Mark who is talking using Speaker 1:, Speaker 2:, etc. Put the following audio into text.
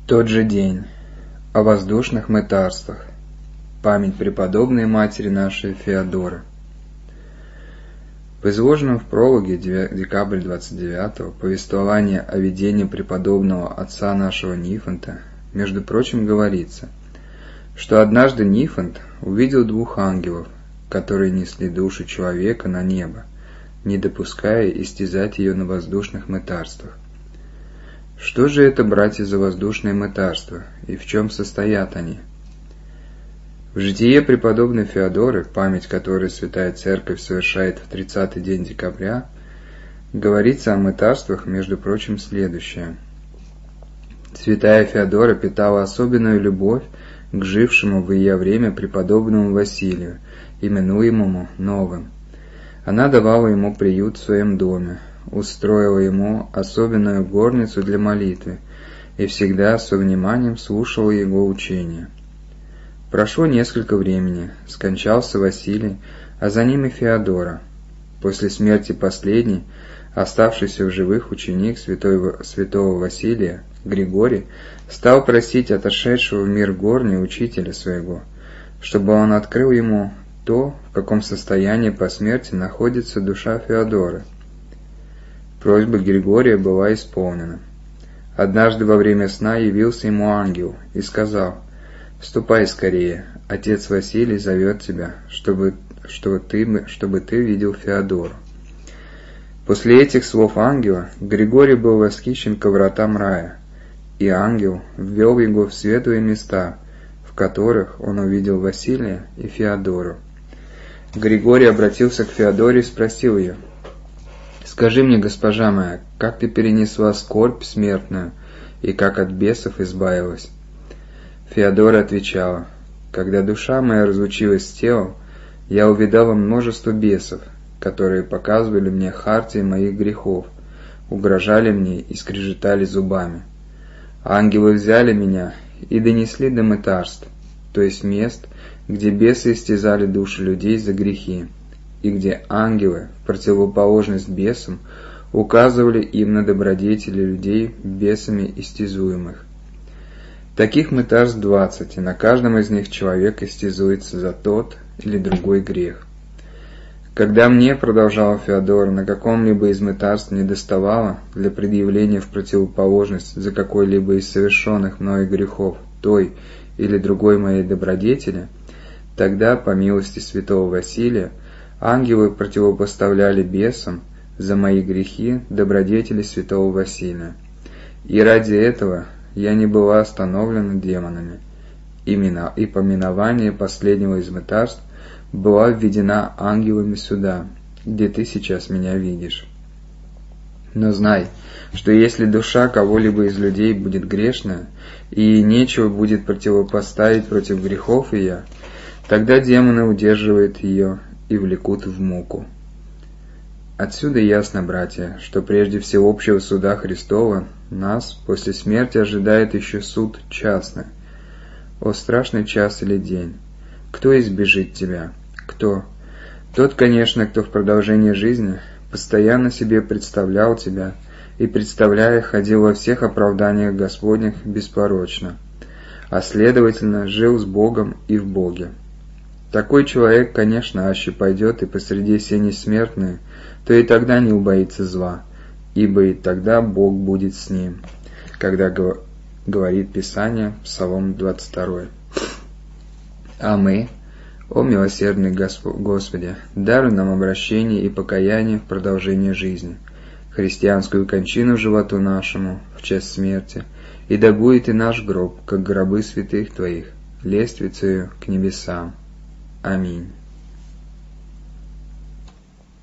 Speaker 1: Тот же день. О воздушных мытарствах. Память преподобной матери нашей Феодоры. В изложенном в прологе декабрь 29-го повествовании о видении преподобного отца нашего Нифонта, между прочим, говорится, что однажды Нифонт увидел двух ангелов, которые несли душу человека на небо, не допуская истязать ее на воздушных мытарствах. Что же это, братья, за воздушные мытарства, и в чем состоят они? В житие преподобной Феодоры, память которой Святая Церковь совершает в 30-й день декабря, говорится о мытарствах, между прочим, следующее. Святая Феодора питала особенную любовь к жившему в ее время преподобному Василию, именуемому Новым. Она давала ему приют в своем доме, устроила ему особенную горницу для молитвы и всегда со вниманием слушала его учения. Прошло несколько времени, скончался Василий, а за ним и Феодора. После смерти последней, оставшийся в живых ученик святого Василия, Григорий, стал просить отошедшего в мир горний учителя своего, чтобы он открыл ему то, в каком состоянии по смерти находится душа Феодоры. Просьба Григория была исполнена. Однажды во время сна явился ему ангел и сказал: «Ступай скорее, отец Василий зовет тебя, чтобы ты видел Феодору». После этих слов ангела Григорий был восхищен ко вратам рая, и ангел ввел его в светлые места, в которых он увидел Василия и Феодору. Григорий обратился к Феодоре и спросил ее: «Скажи мне, госпожа моя, как ты перенесла скорбь смертную и как от бесов избавилась?» Феодора отвечала: «Когда душа моя разлучилась с телом, я увидала множество бесов, которые показывали мне хартии моих грехов, угрожали мне и скрежетали зубами. Ангелы взяли меня и донесли до мытарств, то есть мест, где бесы истязали души людей за грехи, и где ангелы, в противоположность бесам, указывали им на добродетели людей бесами истязуемых. Таких мытарств 20, и на каждом из них человек истязуется за тот или другой грех. Когда мне, продолжала Феодора, на каком-либо из мытарств недоставало для предъявления в противоположность за какой-либо из совершенных мною грехов той или другой моей добродетели, тогда, по милости святого Василия, ангелы противопоставляли бесам за мои грехи добродетели святого Василия. И ради этого я не была остановлена демонами. Именно и поминование последнего из мытарств была введена ангелами сюда, где ты сейчас меня видишь. Но знай, что если душа кого-либо из людей будет грешная, и нечего будет противопоставить против грехов ее, тогда демоны удерживают ее и влекут в муку. Отсюда ясно, братья, что прежде всеобщего суда Христова нас после смерти ожидает еще суд частный. О страшный час или день! Кто избежит тебя? Кто? Тот, конечно, кто в продолжении жизни постоянно себе представлял тебя и, представляя, ходил во всех оправданиях Господних беспорочно, а следовательно жил с Богом и в Боге. Такой человек, конечно, аще пойдет и посреди сени смертной, то и тогда не убоится зла, ибо и тогда Бог будет с ним, когда говорит Писание, Псалом 22. А мы, о милосердный Господи, даруй нам обращение и покаяние в продолжении жизни, христианскую кончину животу нашему в час смерти, и да будет и наш гроб, как гробы святых Твоих, лествицею к небесам. Аминь.